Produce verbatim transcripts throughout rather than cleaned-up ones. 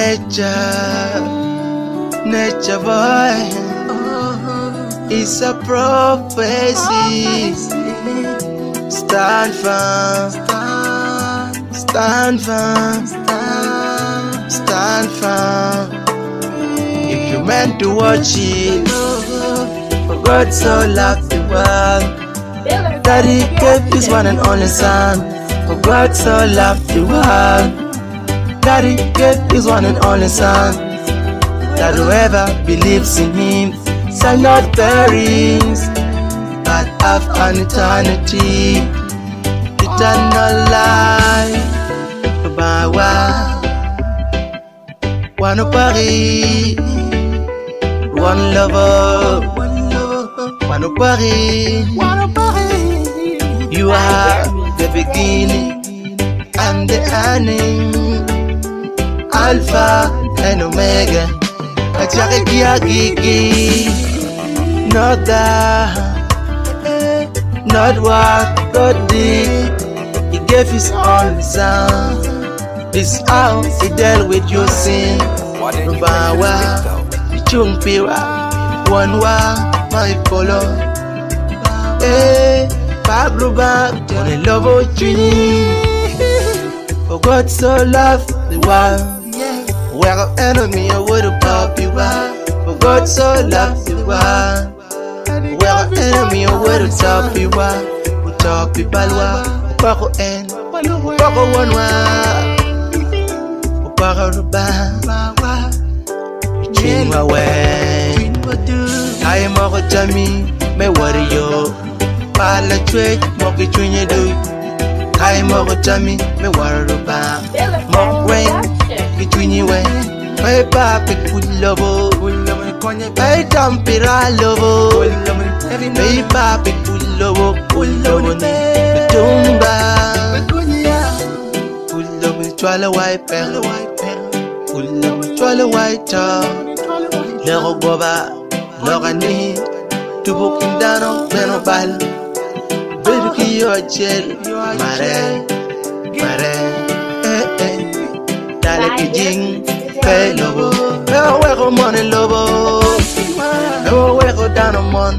nature, nature boy. It's a prophecy. Stand firm, stand firm, stand firm. If you meant to watch it, for God so loved the world that He gave His one and only Son. For God so loved the world that He gave His one and only Son, that whoever believes in Him shall not perish, but have an eternity, eternal life. Bawa, one Paris, one lover, one Paris. You are the beginning and the ending, Alpha and Omega. Not that, not what God did. He gave His only Son. This is how He dealt with your sin. Rubawa, Ichung Pira, one wa, my polo. Eh, Pablo Bab, Johnny Lovo Junior. For God so loved the world, where an enemy would have pop you out. For God so loved the world, where an enemy would have top you out. Who top you balwa, Paco and Paco one wa, Paco Ruba, Chin away. I am a Jamie, me worry yo. Pala trade, mock it when you do. I am a Jamie, me worry about. Mock rain between you and my papa could love. My tampira love. My papa could love. Pull love. Tumba. Pull love. Twala white pearl. Pull love. Twala white tar. Lero boba. Lorani. To book him down on Benobal. Baby, you're chill. Mare. Mare. Eh eh. Dale kijing. Pay lobo. Never wear money lobo. Never wear down on mon.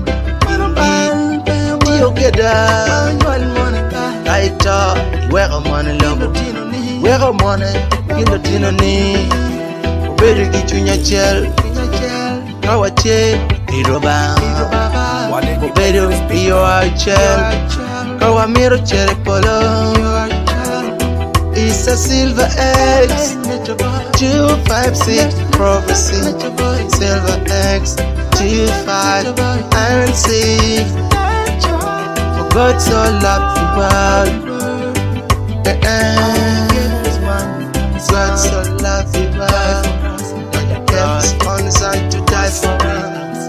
You get down. I talk. Wear money lobo. Wear money. In the dinner knee. Better get you in your chair. How a chair. Little bound. Better be your chair. How a mirror cherry polo. It's a silver X, two five six prophecy. Silver X, two five and six. For God so loved the world, God so loved the world, that He gave His only Son to die for us.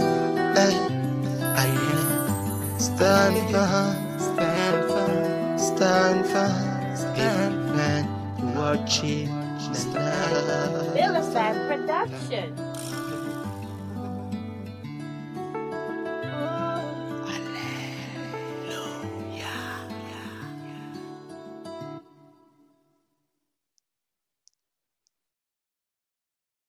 Stand firm, stand firm, stand firm. Watching Villaside Production.